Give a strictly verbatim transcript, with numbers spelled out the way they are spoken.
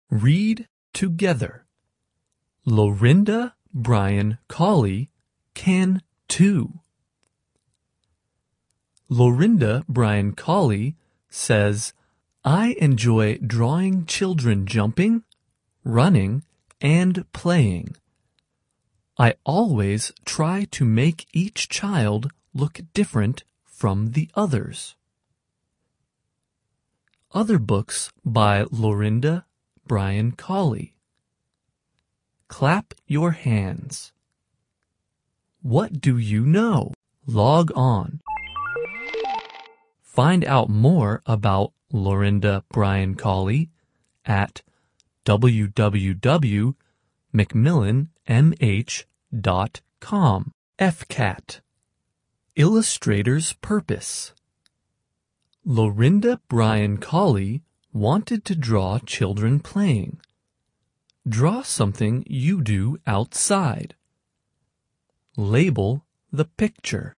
Read together. Lorinda Bryan Colley can too. Lorinda Bryan Colley says, I enjoy drawing children jumping, running, and playing. I always try to make each child look different from the others. Other books by Lorinda Bryan Colley. Clap your hands. What do you know? Log on. Find out more about Lorinda Bryan Colley at w w w dot macmillan m h dot com. F C A T. Illustrator's Purpose. Lorinda Bryan Colley wanted to draw children playing. Draw something you do outside. Label the picture.